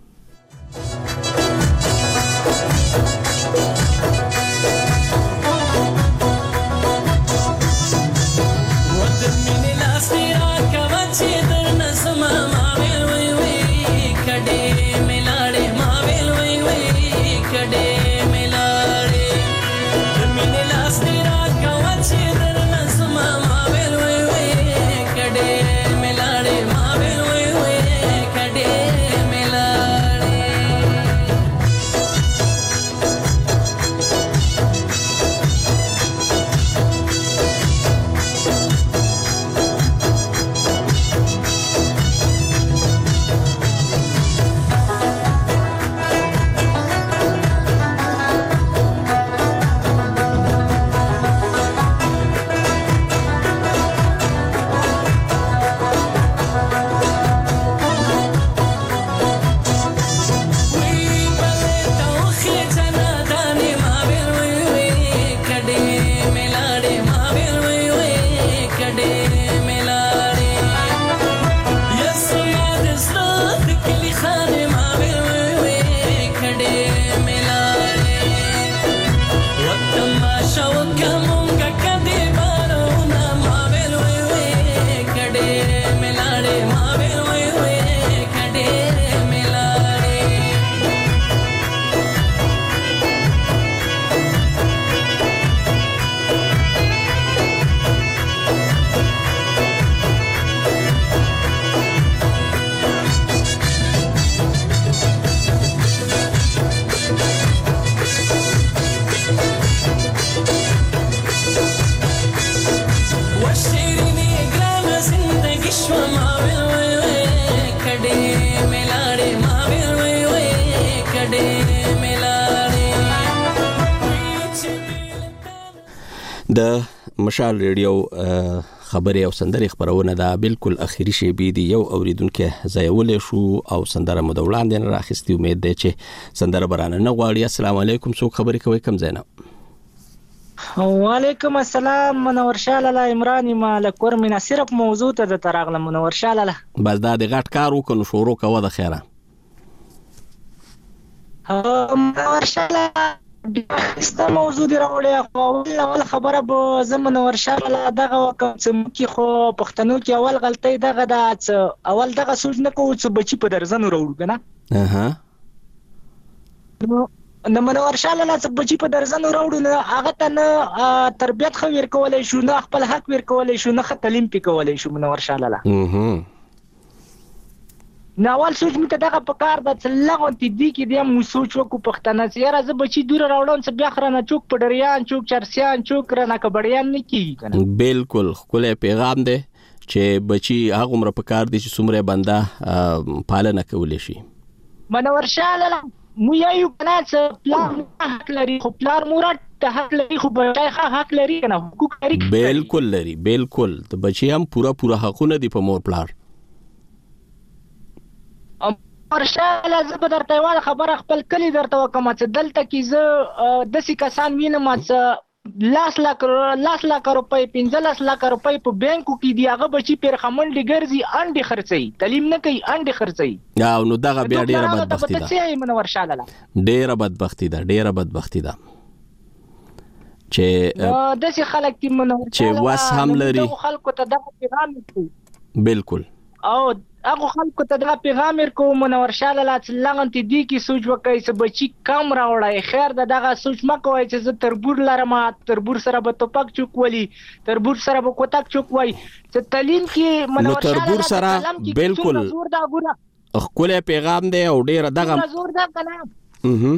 د مشال ریډیو خبري او سندري خبرونه دا بالکل اخیری شی بي دي یو اوریدونکو زایولې شو او سندره مو د وړاندې راخستي امید ده چې سندره برانه نه غواړي. السلام علیکم څوک خبري کوي کوم ځای نه؟ وعلیکم السلام منور شاله عمران مالک ور من صرف موضوع ته تراغله منور شاله بس دا د غټ کار وکړو شروع کوه د خیره ها منور شاله ستا موضوع دی راوړی خو اول خبره به زمونه ورشاله دغه وکم چې خو پښتنو کې اول غلطي دغه د اول دغه سوچ نه کوو چې بچي په درزنو راوړو کنه اها نو نو منو ورشاله لا چې بچي په درزنو راوړو نه هغه ته نه تربيت خو ور کولای شو نه خپل حق ور کولای شو نه تعلیم پی کولای شو منو ورشاله لا اها ناول سوچ می ته دغه په کار د څلغه تی دی کې د مو سوچ وکړو پښتنه سیاره ز بچی دور راوړم چې بیا خرانه چوک پډریان چوک چرسیان چوک رانه کبړیان نه کیږي کنه بالکل خپل پیغام دی چې بچی هغه عمر په کار دي چې څومره بنده پالنه کولی شي منور شاه لاله مو یو کنه چې پلان حق لري خو پلان مراد ته حق لري خو بچای حق لري کنه حقوق لري بالکل لري بالکل ته بچي هم پورا پورا حقونه دي په مور پلار ورشاله زه به درته یوه خبره خپل کلي درته وکړم چې دلته کې زه داسې کسان وینم چې لاس لاک لاس لاک روپۍ پنځلس لاک روپۍ په بانکو کې دي هغه بچي پیرخمنډې ګرځي انډې خرڅوي تعلیم نه کوي انډې خرڅوي او نو دغه بیا ډېره بدبختي ده څه منور شاله ډېره بدبختي ده ډېره بدبختي ده چې داسې خلک دي منور چې وس هم لري خلکو ته دغه پیغام ورکوي بالکل او هغه خلکو ته دا پیغام ورکو منور شاله لا چې لغنت دي کی سوچ وکړي چې بچي کم راوړای خیر د دغه سوچ مکوای چې زه تربور لرم تربور سره به توپک چوکولي تربور سره به کوتک چوکوي چې تعلیم کې منور شاله تربور سره بالکل خپل پیغام دی او ډیر دغه زور دا کنه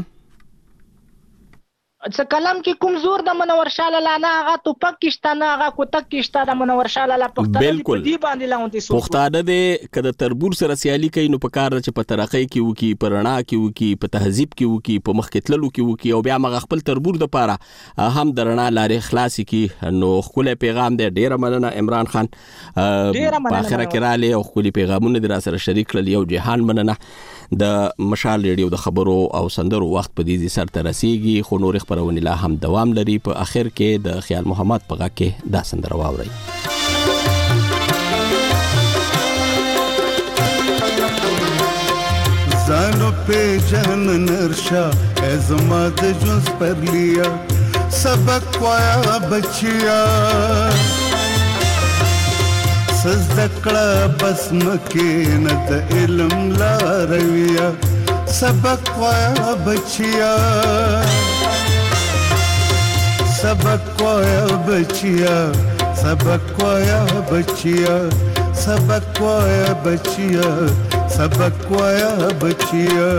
څه کلام کې کوم زور د منور شاله لا نه هغه توپک کېشته نه هغه کوتک کېشته د منور شاله لا پښتانه په دې باندې لاونتي سو پښتانه دې کده تربور سره سیالي کوي نو په کار چې په ترقۍ کې وکي په رڼا کې وکي په تهذیب کې وکي په مخ کې تللو کې وکي او بیا مغ خپل تربور د پاره هم د رڼا لارې خلاصي کی نو خپل پیغام دې ډیر مننه عمران خان په اخره کې را لې او خپل پیغامونه در سره شریک کړل یو جهان مننه د مشال ریډیو د خبرو او سندرو وخت په دې سر ته رسیږي خو نور خبرونه لا هم دوام لري په اخر کې د خیال محمد په غا کې دا سندره واوري زانو په جهان نرشا ازما د جوز پر لیا سبق وایا بچیا سزدکړه بس مکه نه د علم لارویا سبق وایا بچیا سبق وایا بچیا سبق وایا بچیا سبق وایا بچیا سبق وایا بچیا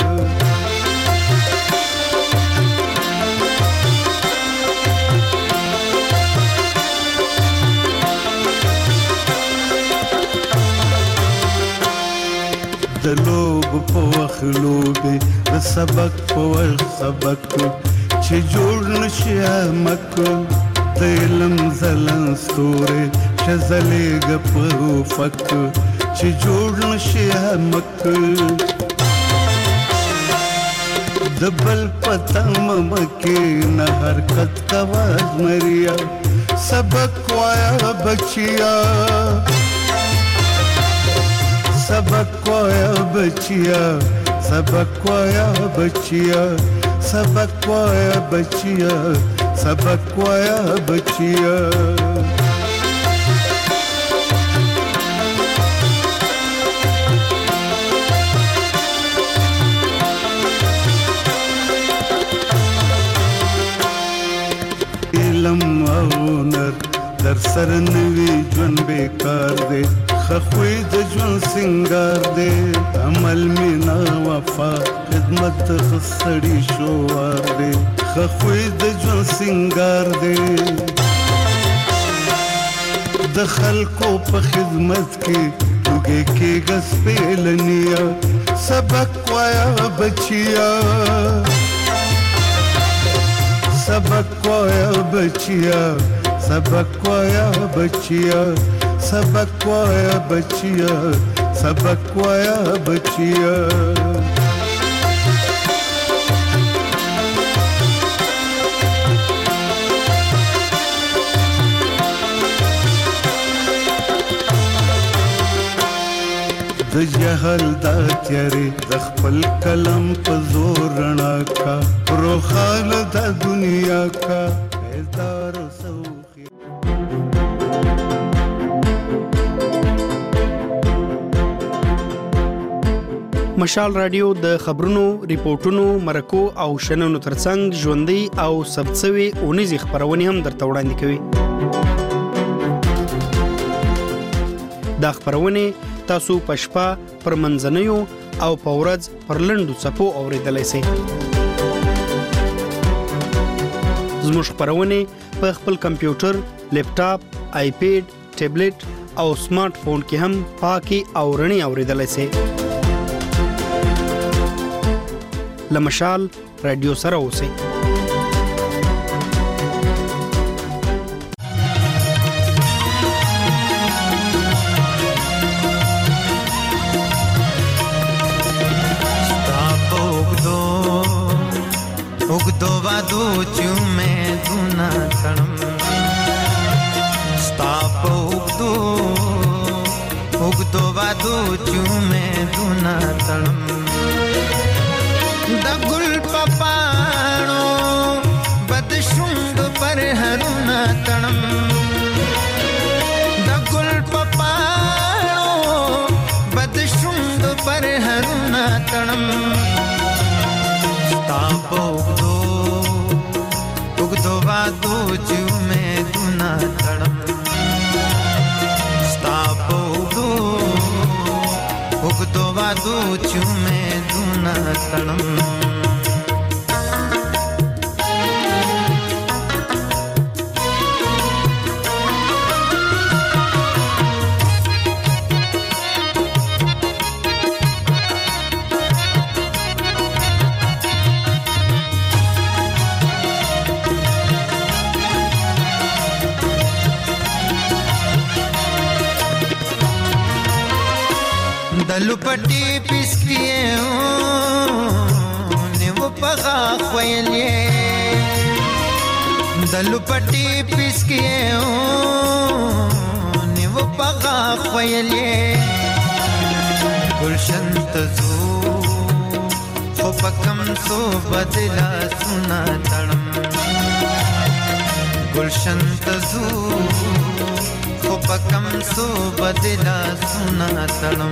د لوب په وخلوبه د سبق په ول سبق چې جوړ نشي مک د علم زلن ستوره شزلېګ په فک چې جوړ نشي مک د بل پتم مکه نه حرکت کواز مریا سبق وایا بچیا سبق وایا بچیا سبق وایا بچیا سبق وایا بچیا سبق وایا بچیا علم او نر در سر نوی ژوند بیکار دی خخوی د ژوند سنگار دی عمل مینا وفا خدمت خسړی شوار دی خخوی د ژوند سنگار دی د خلکو په خدمت کې لوګي کې غس پیلنیا سبق وایا بچیا سبق وایا بچیا سبق وایا بچیا سبق وایا بچیا سبق وایا بچیا د جهل دا تیارې د خپل کلم په زور رڼا کا روخال د دنیا کا بیزدار سوخي مشال رادیو د خبرونو ریپورتونو مرکو او شننو ترڅنګ ژوندۍ او سبڅوي اونیزي خبرونه هم درته وړاندې کوي دا خبرونه تاسو پښپا پر منځنیو او پورز پر لندو صفو اوریدلای شئ زموږ خبرونه په خپل کمپیوټر، لیپټاپ، آیپیډ، ټابلیټ او سمارټ فون کې هم پاکي او رڼي اوریدلای شئ لمشال رادیو سره اوسئ. उगदो वादो चुमे दुना तणम स्ताप उगदो उगदो वादो चुमे दुना तणम दगुल पपाणो बदशुंग पर हरुना तणम दगुल पपाणो बदशुंग पर हरुना तणम स्ताप उगदो उगदो वादो चुमे दुना तणम स्ताप उगदो उगदो वादो चुमे दुना तणम दलुपटी पिसकिए ने वो पगा ख्वैले दलुपटी पिसकिए ने वो पगा ख्वैले गुलशन तजो खो पकम सो बदला सुना तणम गुलशन तजो खो पकम सो बदला सुना तणम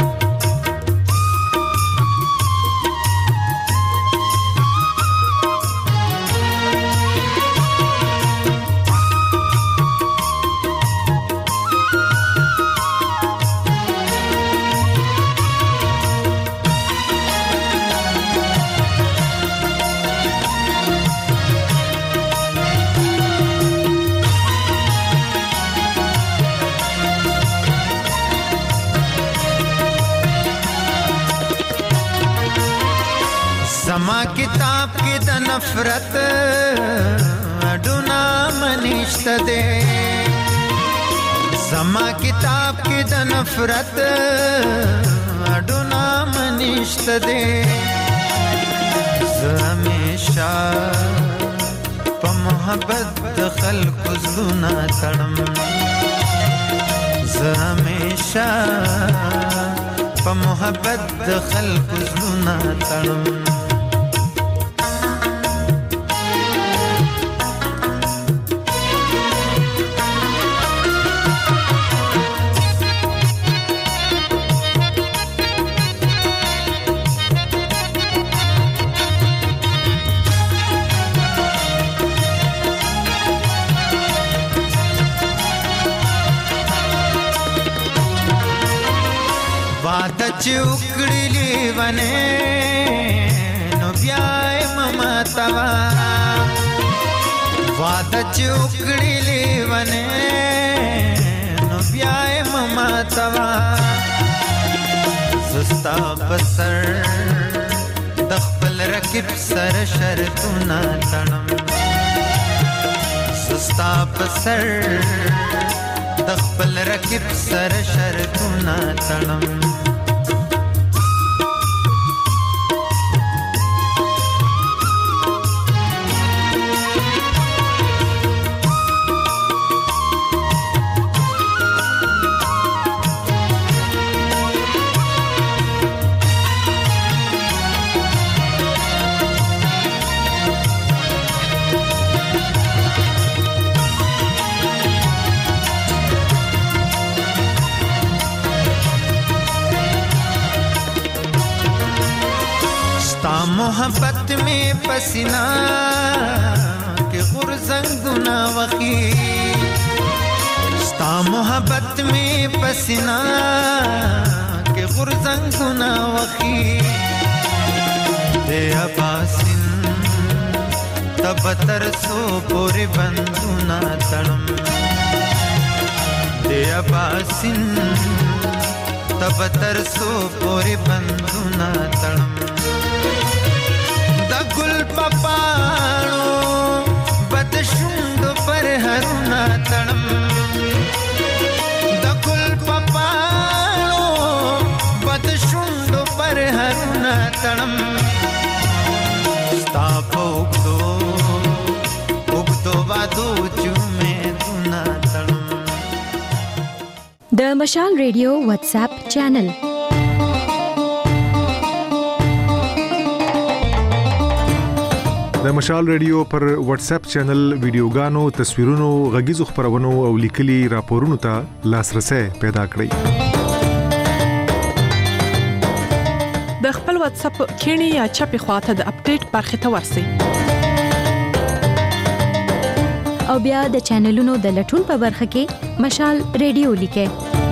समा किताब की द नफरत अडुना मनिश्त दे समा किताब की द नफरत अडुना मनिश्त दे हमेशा प मोहब्बत खल्क जुना तणम हमेशा प मोहब्बत खल्क जुना तणम चुकड़ी वने नो ब्याय ममा तवा वाद चुकड़ी वने नो ब्याय ममा तवा सुस्ता बसर दखपल रकिब सर शरतुना तणम सुस्ता बसर दखपल रकिब सर शरतुना तणम मोहब्बत में पसीना के गुरजंगुना वकी स्ता मोहब्बत में पसीना के गुरजंगुना वकी दे अबासिन तब तरसो पूरे बंदुना तणम दे अबासिन तब तरसो पूरे बंदुना तणम تړم ستا په اوږدو اوږدو وادو چې امیدونه تړم. د مشال ریډیو واتس اپ چینل د مشال ریډیو پر واتس اپ چینل ویډیوګانو، تصویرونو، غږیزو خبرونو او لیکلي راپورونو ته لاسرسي پیدا کړئ. د خپل واتس اپ کینی یا چپی خواته د اپډیټ برخه ته ورسی او بیا د چینلونو د لټون په برخه کې مشال ریډیو لیکه.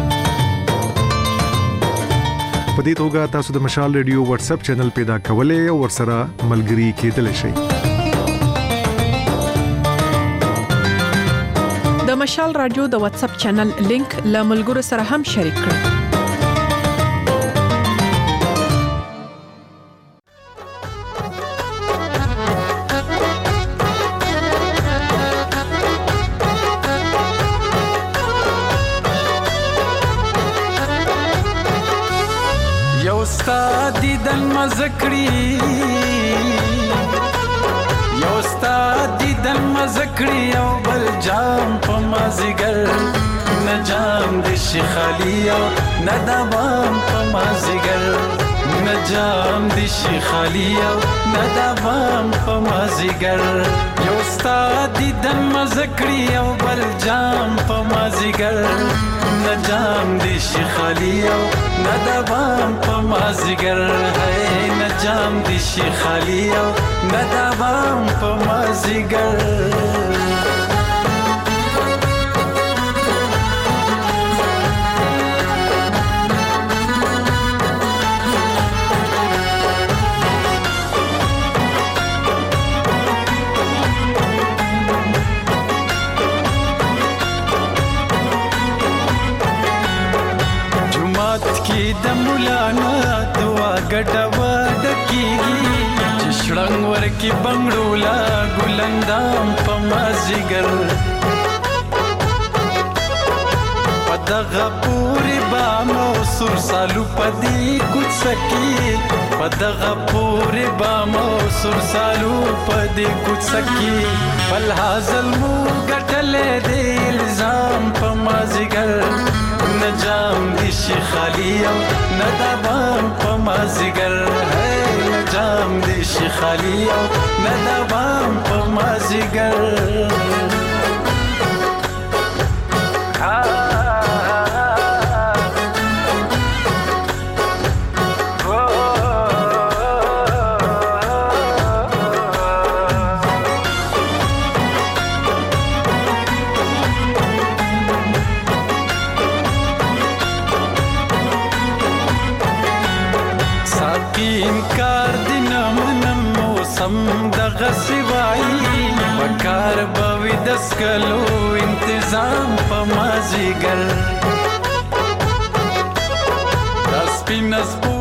په دې توګه تاسو د مشال ریډیو واتس اپ چینل پیدا کولای او ورسره ملګري کېدلی شئ. د مشال رادیو د واتس اپ چینل لینک له ملګرو سره هم شریک کړئ. یو ستا دیدن مزکړی یو ستا دیدن مزکړی او بل جام په مازیګر نه جام د شي خالی او نه دوام په مازیګر نه جام د شي خالی او نه دوام په مازیګر یو ستا دیدن مزکړی او بل جام په مازیګر نه جام د شي خالی او نه دوام په مازیګر ہے نه جام د شي خالی او نه دوام په مازیګر. د مولانا دعا ګټوا ډکیږي چې شړنګ ورکی بنگړولا ګلندام په مازیګر پدغه پوری بامو سر سالو پدی کوڅکی پدغه پوری بامو سر سالو پدی کوڅکی بل حاصل مو ګټلې د الزام په مازیګر نه جام د شي خالی او نه دوام په مازیګر ہے نه جام د شي خالی او نه دوام په مازیګر. انکار دینه منم موسم دغه سوای وکار بوي دسکلو انتظام په مازیګر داس پینس